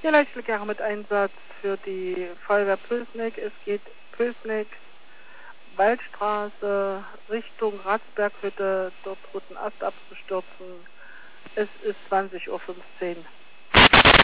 Ja, Leichtflugjahre mit Einsatz für die Feuerwehr Pülsneck. Es geht Pülsneck, Waldstraße, Richtung Ratsberghütte. Dort droht ein Ast abzustürzen. Es ist 20:15 Uhr.